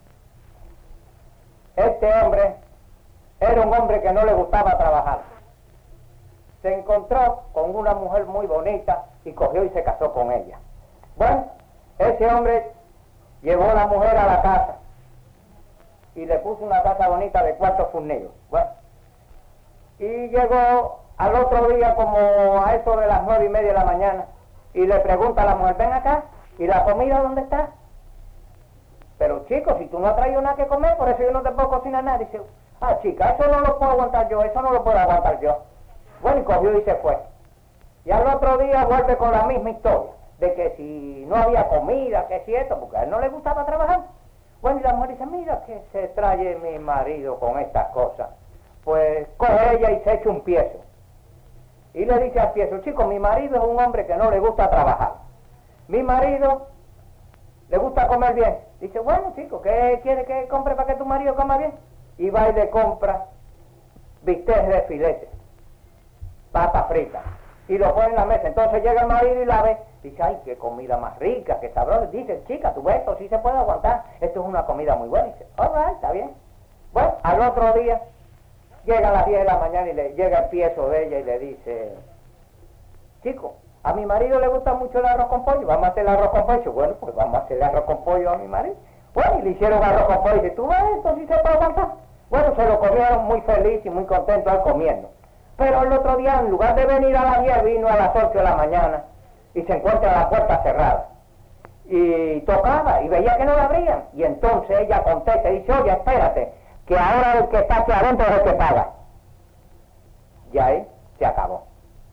Este hombre era un hombre que no le gustaba trabajar. Se encontró con una mujer muy bonita y cogió y se casó con ella. Bueno, ese hombre llevó a la mujer a la casa y le puso una casa bonita de cuartos fornidos. Bueno, y llegó al otro día como a eso de las 9:30 de la mañana y le pregunta a la mujer, ven acá, ¿y la comida dónde está? Pero chico, si tú no has traído nada que comer, por eso yo no te puedo cocinar nada. Dice, chica, eso no lo puedo aguantar yo, eso no lo puedo aguantar yo. Bueno, y cogió y se fue. Y al otro día vuelve con la misma historia, de que si no había comida, que si esto, porque a él no le gustaba trabajar. Bueno, y la mujer dice, mira que se trae mi marido con estas cosas. Pues coge ella y se echa un piezo. Y le dice al piezo, chico, mi marido es un hombre que no le gusta trabajar. Mi marido le gusta comer bien. Dice, bueno, chico, ¿qué quiere que compre para que tu marido coma bien? Y va y le compra bistec de filete, papa frita, y lo pone en la mesa. Entonces llega el marido y la ve. Dice, ay, qué comida más rica, qué sabrosa. Dice, chica, tú ves, esto sí se puede aguantar. Esto es una comida muy buena. Dice, all right, está bien. Bueno, al otro día, llega a las 10 de la mañana y le llega el piezo de ella y le dice, chico, a mi marido le gusta mucho el arroz con pollo, vamos a hacer el arroz con pollo. Bueno, pues vamos a hacer el arroz con pollo a mi marido. Bueno, y le hicieron arroz con pollo y dice, tú ves, esto sí se puede aguantar. Bueno, se lo comieron muy feliz y muy contento al comiendo. Pero el otro día, en lugar de venir a las 10, vino a las 8 de la mañana y se encuentra la puerta cerrada. Y tocaba y veía que no la abrían. Y entonces ella contesta y dice, oye, espérate, que ahora el que está aquí adentro es el que paga. Y ahí se acabó.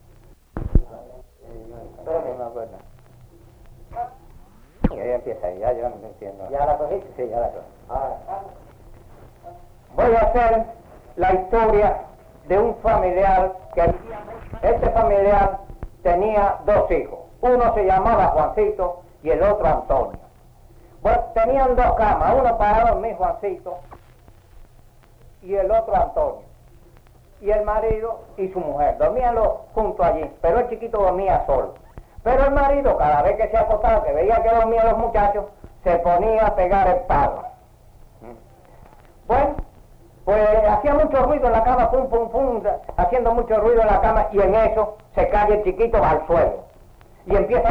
Y ahí empieza, ya yo no entiendo. ¿Ya la cogiste? Sí, ya la cogí. Voy a hacer la historia de un familiar que este familiar tenía dos hijos. Uno se llamaba Juancito y el otro Antonio. Bueno, tenían dos camas, uno para dormir Juancito y el otro Antonio. Y el marido y su mujer dormían los juntos allí, pero el chiquito dormía solo. Pero el marido, cada vez que se acostaba, que veía que dormían los muchachos, se ponía a pegar el palo. Bueno, pues hacía mucho ruido en la cama, pum, pum, pum, haciendo mucho ruido en la cama, y en eso se cae el chiquito al suelo. Y empieza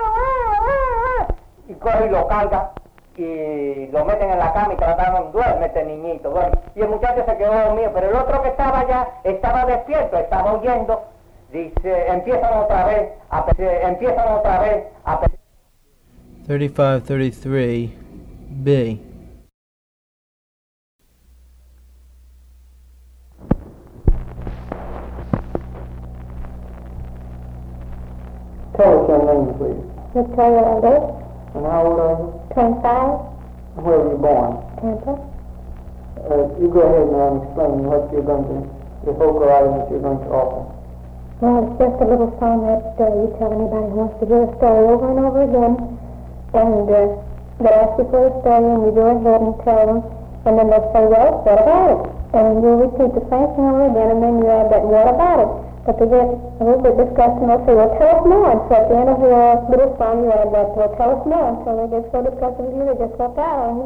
y coge y lo carga, y lo meten en la cama y trataron, duerme este niñito, duerme. Y el muchacho se quedó dormido, pero el otro que estaba allá, estaba despierto, estaba oyendo. Dice, empiezan otra vez a 3533B. Tell us your name, please. Victoria Landis, And how old are you? 25, Where were you born? Tampa. You go ahead now and explain what you're going to the vocal item that you're going to offer? Well, it's just a little song that you tell anybody who wants to hear a story over and over again. And they ask you for a story, and you go ahead and tell them. And then they'll say, well, what about it? And you'll repeat the same thing over again, and then you add that, what about it? But they get a little bit disgusted, and they'll say, well, tell us more. And so at the end of your little song, you add that, well, tell us more. Until they get so disgusted with you, they just walk out on you.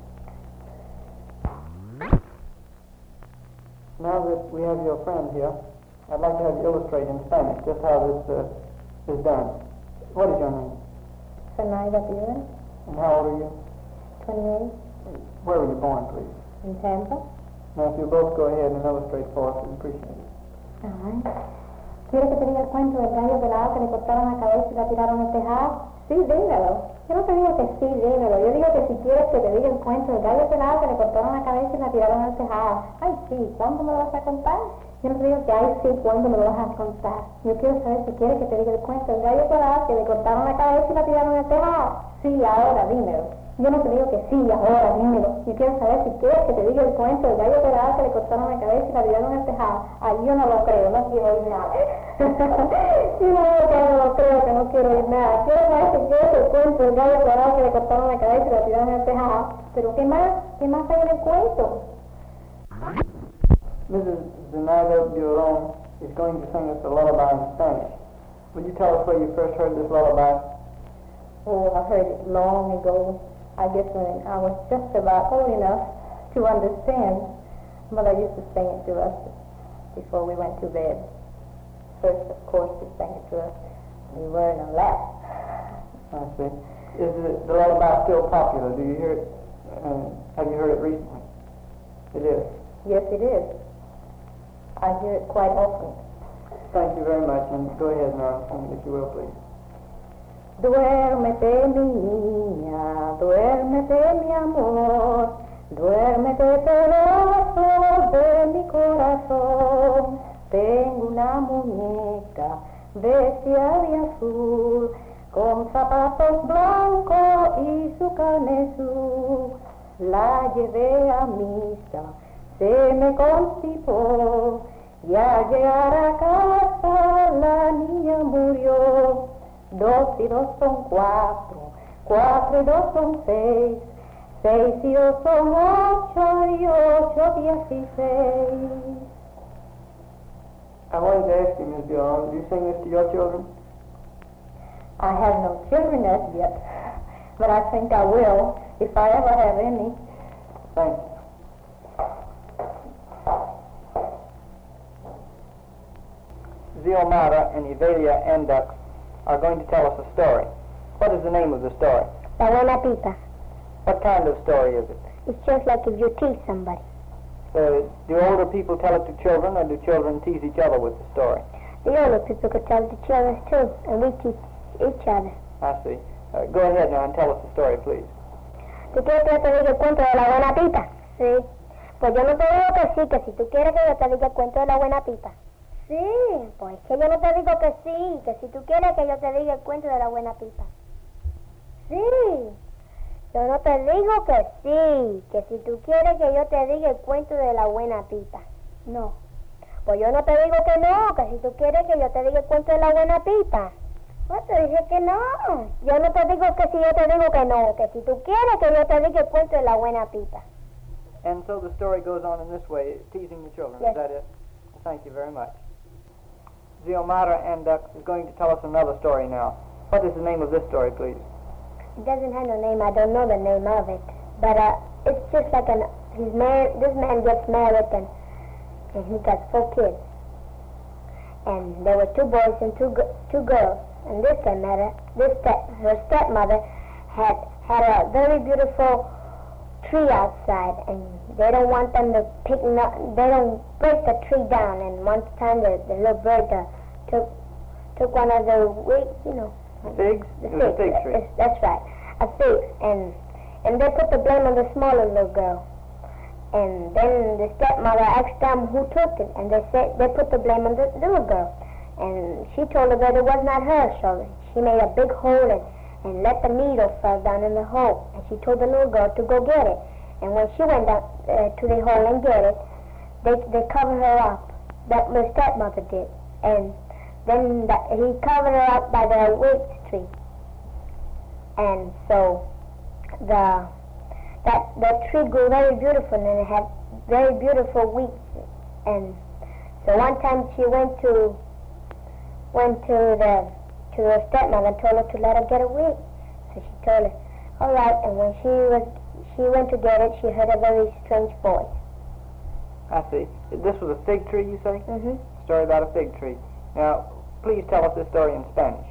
Now that we have your friend here, I'd like to have you illustrate in Spanish just how this is done. What is your name? Zenaida Buren, And how old are you? 28, Where were you born, please? in Tampa. Now, if you both go ahead and illustrate for us, we'd appreciate it. ¿Quieres que te diga el cuento del gallo pelado que le cortaron la cabeza y la tiraron al tejado? Sí, dímelo. Yo no te digo que sí, dímelo. Yo digo que si quieres que te diga el cuento del gallo pelado que le cortaron la cabeza y la tiraron al tejado. Ay, sí, ¿cuándo me lo vas a contar? Yo no te digo que ay, sí, ¿cuándo me lo vas a contar? Yo quiero saber si quieres que te diga el cuento del gallo pelado que le cortaron la cabeza y la tiraron al tejado. Sí, ahora, dímelo. Yo no te digo que sí, ahora, dímelo. Yo quiero saber si quieres que te diga el cuento del gallo pelado que le cortaron la cabeza y la tiraron al tejado. Ay, yo no lo creo, no quiero oír nada. Yo no lo creo, que no quiero oír nada. Quiero saber si quieres el cuento del gallo pelado que le cortaron la cabeza y la tiraron al tejado. Pero ¿qué más? ¿Qué más hay en el cuento? Mrs. Zenaida Buron is going to sing us a lullaby in Spanish. Will you tell us where you first heard this lullaby? Oh, I heard it long ago. I guess when I was just about old enough to understand. Mother used to sing it to us before we went to bed. First, of course, she sang it to us. We were in a lap. I see. Is the lullaby still popular? Do you hear it? Have you heard it recently? It is. Yes, it is. I hear it quite often. Thank you very much, and go ahead now, if you will, please. Duérmete, mi niña, duérmete, mi amor, duérmete, pedazo de mi corazón. Tengo una muñeca vestida de azul, con zapatos blancos y su carne azul. La llevé a misa, se me constipó, y al llegar a casa la niña murió. 2 y 2 son 4, 4 y 2 son 6, 6 y 2 son 8 y 8, 16. I wanted to ask you, Ms. Buron, do you sing this to your children? I have no children as yet, but I think I will if I ever have any. Thank you. Xiomara and Evelia Endux are going to tell us a story. What is the name of the story? La buena pita. What kind of story is it? It's just like if you tease somebody. Do older people tell it to children, or do children tease each other with the story? The older people could tell it to children too, and we teach each other. I see. Go ahead now and tell us the story, please. ¿Tú quieres que yo te diga el cuento de la buena pita? Sí. Pues yo no te digo que sí, que si tú quieres que yo te diga el cuento de la buena pita. Sí, pues que yo no te digo que sí, que si tú quieres que yo te diga el cuento de la buena pita. Sí, yo no te digo que sí, que si tú quieres que yo te diga el cuento de la buena pita. No, pues yo no te digo que no, que si tú quieres que yo te diga el cuento de la buena pita. Pues te dije que no, yo no te digo que sí, yo te digo que no, que si tú quieres que yo te diga el cuento de la buena pita. And so the story goes on in this way, teasing the children. Yes. Is that it? Well, thank you very much. Xiomara Endux is going to tell us another story now. What is the name of this story, please? It doesn't have no name. I don't know the name of it, but it's just like this man gets married and he got 4 kids, and there were 2 boys and 2 girls. And her stepmother had a very beautiful tree outside, and they don't want them to they don't break the tree down. And one time the little bird took one of the Figs? the It was a figs. fig tree. That's right, a fig, and they put the blame on the smaller little girl. And then the stepmother asked them who took it, and they said they put the blame on the little girl. And she told her that it was not her, so she made a big hole and let the needle fall down in the hole. And she told the little girl to go get it. And when she went down to the hole and get it, they covered her up that my stepmother did. And then he covered her up by the wheat tree. And so the tree grew very beautiful, and it had very beautiful wheat. And so one time she went to her stepmother and told her to let her get a wheat. So she told her, all right. And when she went to get it, she heard a very strange voice. I see. This was a fig tree, you say? Mm-hmm. Story about a fig tree. Now, please tell us this story in Spanish.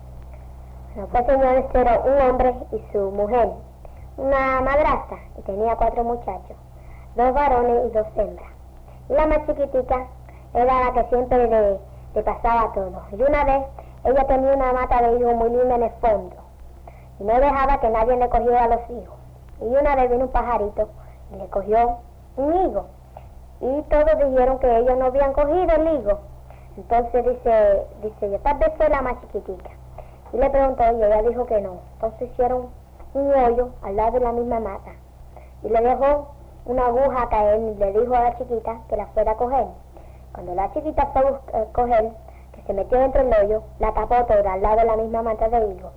Bueno, pues señores, era un hombre y su mujer, una madrastra, y tenía 4 muchachos, 2 varones y 2 hembras. Y la más chiquitica era la que siempre le pasaba todo. Y una vez ella tenía una mata de higos muy linda en el fondo y no dejaba que nadie le cogiera los higos. Y una vez vino un pajarito y le cogió un higo. Y todos dijeron que ellos no habían cogido el higo. Entonces dice yo, tal vez fue la más chiquitica. Y le preguntó y ella dijo que no. Entonces hicieron un hoyo al lado de la misma mata. Y le dejó una aguja a caer y le dijo a la chiquita que la fuera a coger. Cuando la chiquita fue a coger, que se metió dentro del hoyo, la tapó toda al lado de la misma mata de higo.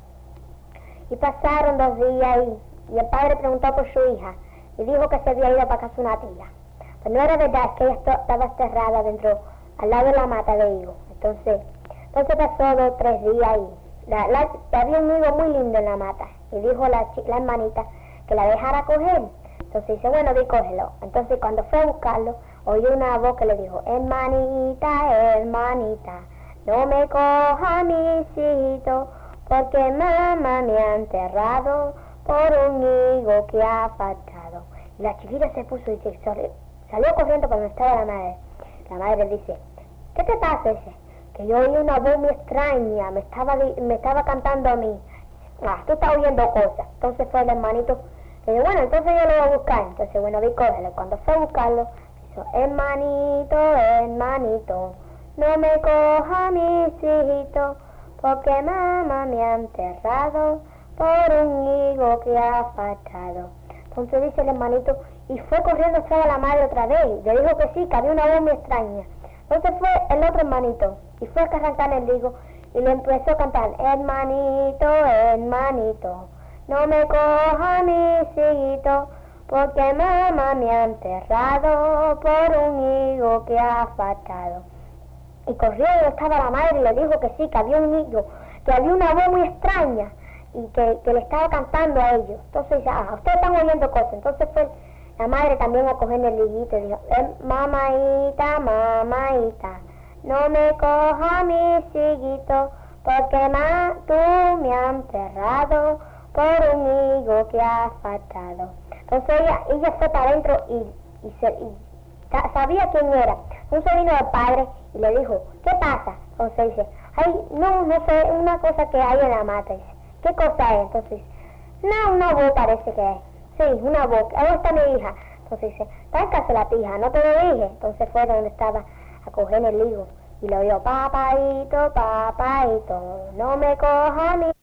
Y pasaron 2 días y el padre preguntó por su hija y dijo que se había ido para casa una tía. Pues no era verdad, es que ella estaba encerrada dentro, al lado de la mata de higo. Entonces pasó 2 o 3 días y había un higo muy lindo en la mata. Y dijo la hermanita que la dejara coger. Entonces dice, bueno, di cógelo. Entonces cuando fue a buscarlo, oyó una voz que le dijo, hermanita, hermanita, no me coja mis hijitos, porque mamá me ha enterrado por un higo que ha faltado. Y la chiquita se puso y salió corriendo para donde estaba la madre. La madre dice, ¿qué te pasa? Dice, que yo oí una voz muy extraña, me estaba cantando a mí. Tú estás oyendo cosas. Entonces fue el hermanito, le dijo, bueno, entonces yo lo voy a buscar. Entonces, bueno, vi cógelo. Cuando fue a buscarlo, dijo, hermanito, hermanito, no me coja mis hijitos, porque mamá me ha enterrado por un higo que ha faltado. Entonces dice el hermanito, y fue corriendo a la madre otra vez. Le dijo que sí, que había una voz muy extraña. Entonces fue el otro hermanito, y fue a arrancar el higo, y le empezó a cantar, hermanito, hermanito, no me coja mis hijitos, porque mamá me ha enterrado por un higo que ha faltado. Y corrió donde estaba la madre y le dijo que sí, que había un higo, que había una voz muy extraña y que le estaba cantando a ellos. Entonces dice, ustedes están oyendo cosas. Entonces fue la madre también a coger el higuito y dijo, mamaita, mamaita, no me coja mis higuitos, porque tú me has enterrado por un higo que ha faltado. Entonces ella fue para adentro y sabía quién era. Entonces vino el padre y le dijo, ¿qué pasa? Entonces dice, ay, no sé, una cosa que hay en la mata. Dice, ¿qué cosa es? Entonces dice, no, una voz parece que es. Sí, una voz. Ahí está mi hija. Entonces dice, tráigase la pija, no te lo dije. Entonces fue donde estaba a coger el higo y le oyó, papaito, papaito, no me coja mi